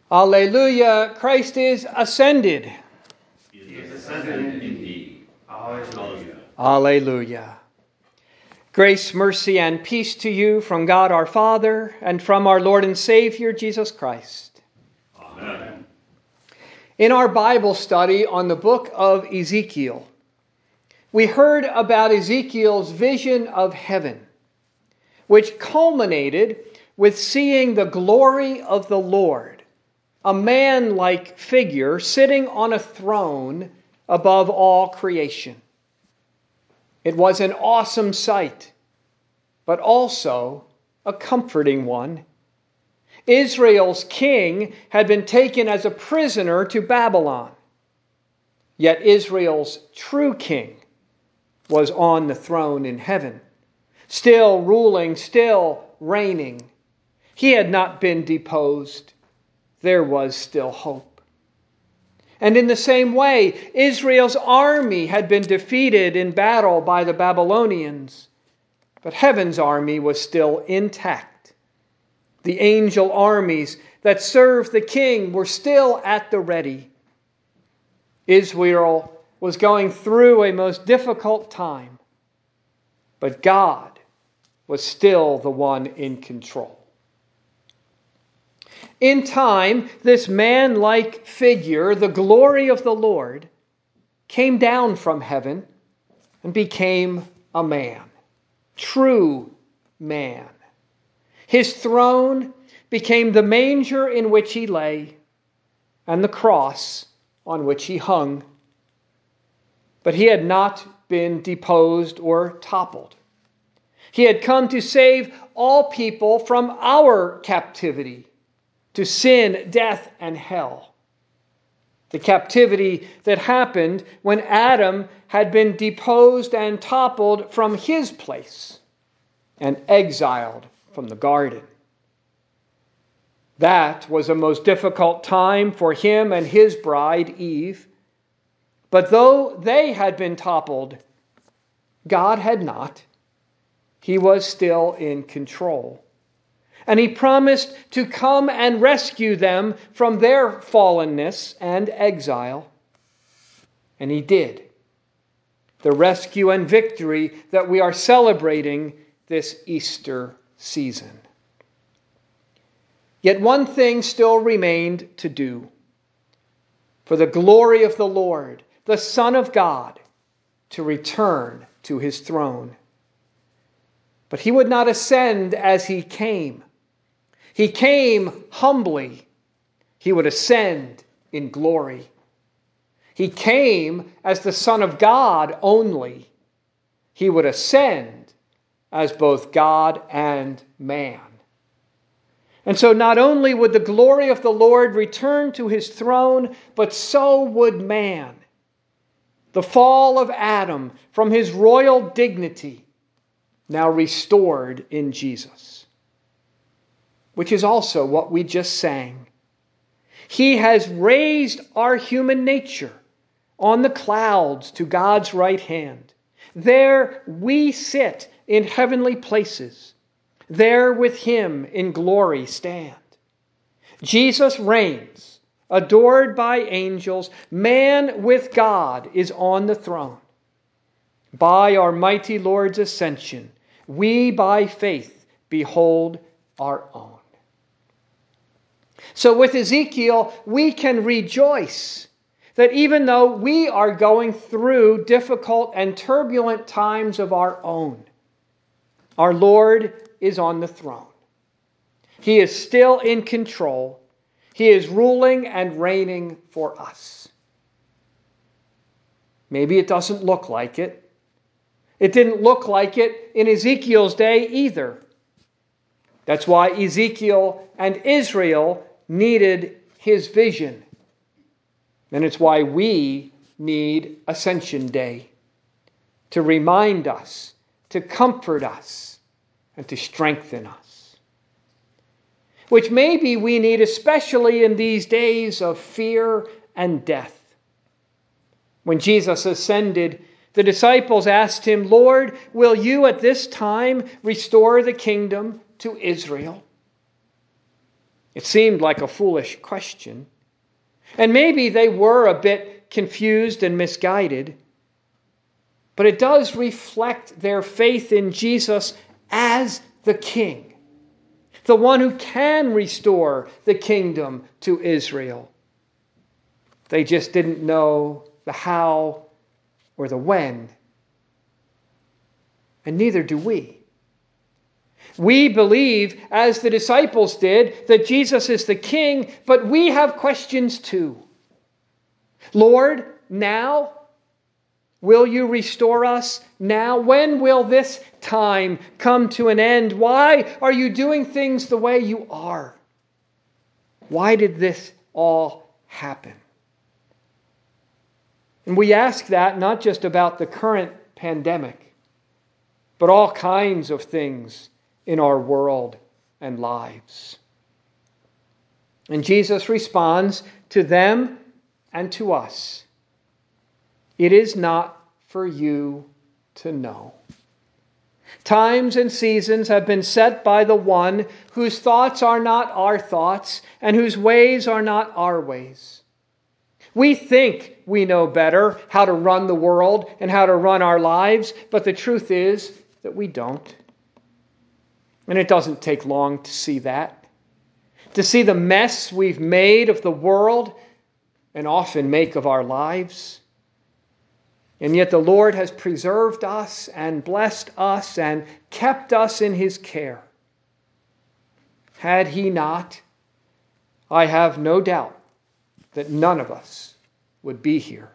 Alleluia, Christ is ascended. He is ascended indeed. Alleluia. Alleluia. Grace, mercy, and peace to you from God our Father and from our Lord and Savior, Jesus Christ. Amen. In our Bible study on the book of Ezekiel, we heard about Ezekiel's vision of heaven, which culminated with seeing the glory of the Lord, a man-like figure sitting on a throne above all creation. It was an awesome sight, but also a comforting one. Israel's king had been taken as a prisoner to Babylon, yet Israel's true king was on the throne in heaven, still ruling, still reigning. He had not been deposed. There was still hope. And in the same way, Israel's army had been defeated in battle by the Babylonians, but heaven's army was still intact. The angel armies that served the king were still at the ready. Israel was going through a most difficult time, but God was still the one in control. In time, this man-like figure, the glory of the Lord, came down from heaven and became a man, true man. His throne became the manger in which he lay and the cross on which he hung. But he had not been deposed or toppled. He had come to save all people from our captivity to sin, death, and hell. The captivity that happened when Adam had been deposed and toppled from his place and exiled from the garden. That was a most difficult time for him and his bride, Eve. But though they had been toppled, God had not. He was still in control. And he promised to come and rescue them from their fallenness and exile. And he did. The rescue and victory that we are celebrating this Easter season. Yet one thing still remained to do. For the glory of the Lord, the Son of God, to return to his throne. But he would not ascend as he came. He came humbly. He would ascend in glory. He came as the Son of God only. He would ascend as both God and man. And so not only would the glory of the Lord return to his throne, but so would man. The fall of Adam from his royal dignity, now restored in Jesus. Which is also what we just sang. He has raised our human nature on the clouds to God's right hand. There we sit in heavenly places. There with him in glory stand. Jesus reigns, adored by angels. Man with God is on the throne. By our mighty Lord's ascension, we by faith behold our own. So with Ezekiel, we can rejoice that even though we are going through difficult and turbulent times of our own, our Lord is on the throne. He is still in control. He is ruling and reigning for us. Maybe it doesn't look like it. It didn't look like it in Ezekiel's day either. That's why Ezekiel and Israel needed his vision. And it's why we need Ascension Day to remind us, to comfort us, and to strengthen us. Which maybe we need especially in these days of fear and death. When Jesus ascended, the disciples asked him, "Lord, will you at this time restore the kingdom to Israel?" It seemed like a foolish question. And maybe they were a bit confused and misguided. But it does reflect their faith in Jesus as the King, the one who can restore the kingdom to Israel. They just didn't know the how or the when. And neither do we. We believe, as the disciples did, that Jesus is the King, but we have questions too. Lord, now? Will you restore us now? When will this time come to an end? Why are you doing things the way you are? Why did this all happen? And we ask that not just about the current pandemic, but all kinds of things in our world and lives. And Jesus responds to them and to us. It is not for you to know. Times and seasons have been set by the one whose thoughts are not our thoughts and whose ways are not our ways. We think we know better how to run the world and how to run our lives, but the truth is that we don't. And it doesn't take long to see that. To see the mess we've made of the world and often make of our lives. And yet the Lord has preserved us and blessed us and kept us in His care. Had He not, I have no doubt that none of us would be here.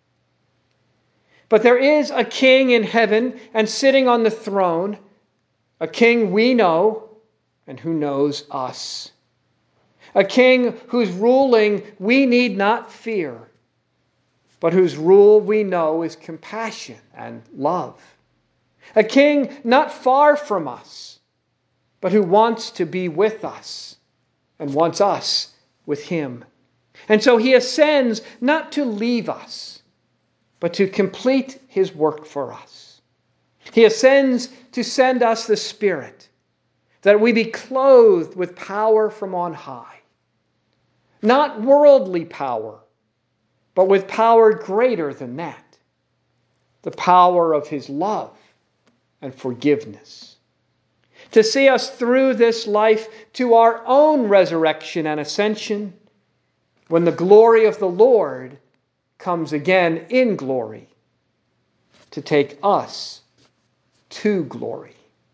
But there is a King in heaven and sitting on the throne, a King we know and who knows us. A King whose ruling we need not fear, but whose rule we know is compassion and love. A King not far from us, but who wants to be with us and wants us with Him. And so He ascends not to leave us, but to complete His work for us. He ascends to send us the Spirit, that we be clothed with power from on high. Not worldly power, but with power greater than that. The power of His love and forgiveness. To see us through this life to our own resurrection and ascension, when the glory of the Lord comes again in glory to take us to glory.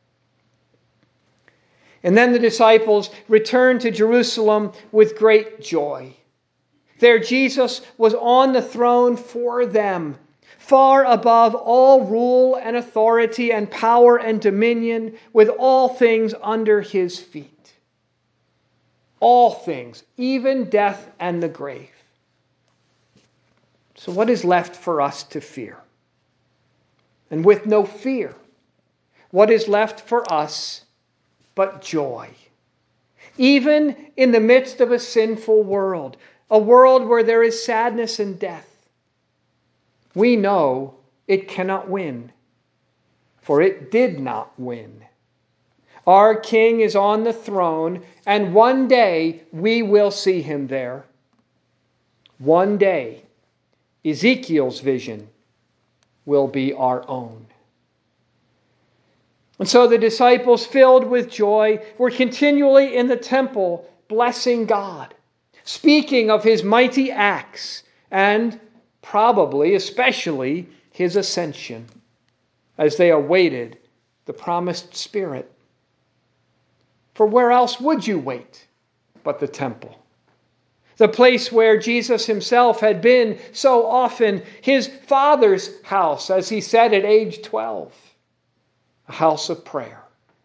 And then the disciples returned to Jerusalem with great joy. There Jesus was on the throne for them, far above all rule and authority and power and dominion, with all things under His feet. All things, even death and the grave. So what is left for us to fear? And with no fear, what is left for us but joy? Even in the midst of a sinful world, a world where there is sadness and death, we know it cannot win, for it did not win. Our King is on the throne, and one day we will see Him there. One day, Ezekiel's vision will be our own. And so the disciples, filled with joy, were continually in the temple blessing God, speaking of His mighty acts, and probably, especially, His ascension, as they awaited the promised Spirit. For where else would you wait but the temple? The place where Jesus Himself had been so often, His Father's house, as He said at age 12, a house of prayer.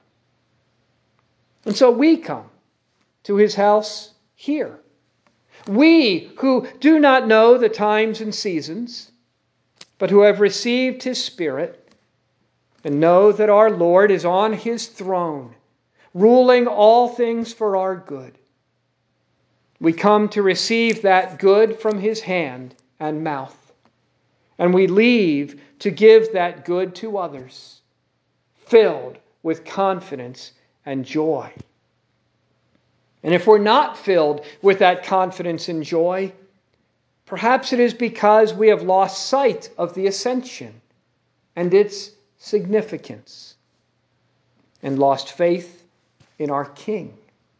And so we come to His house here. We who do not know the times and seasons, but who have received His Spirit and know that our Lord is on His throne, ruling all things for our good. We come to receive that good from His hand and mouth, and we leave to give that good to others, filled with confidence and joy. And if we're not filled with that confidence and joy, perhaps it is because we have lost sight of the ascension and its significance, and lost faith in our King.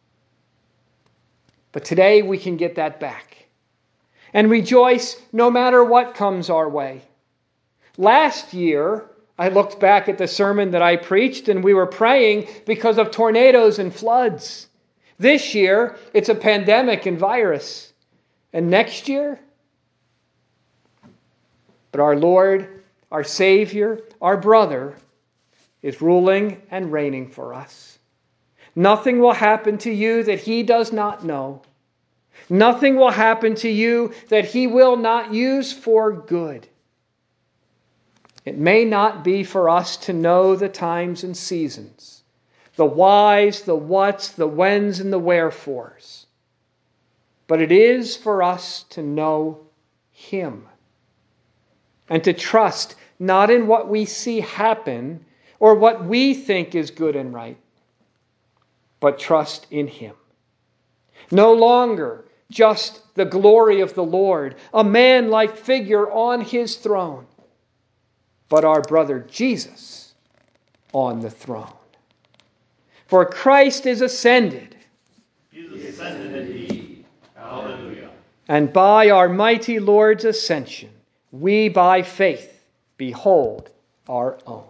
But today we can get that back and rejoice no matter what comes our way. Last year, I looked back at the sermon that I preached, and we were praying because of tornadoes and floods. This year, it's a pandemic and virus. And next year, but our Lord, our Savior, our brother, is ruling and reigning for us. Nothing will happen to you that He does not know. Nothing will happen to you that He will not use for good. It may not be for us to know the times and seasons, the whys, the whats, the whens, and the wherefores. But it is for us to know Him and to trust not in what we see happen or what we think is good and right, but trust in Him. No longer just the glory of the Lord, a man-like figure on His throne, but our brother Jesus on the throne. For Christ is ascended. He is ascended indeed. Hallelujah. And by our mighty Lord's ascension, we by faith behold our own.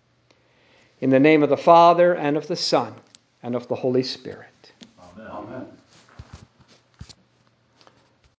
In the name of the Father, and of the Son, and of the Holy Spirit. Amen. Amen.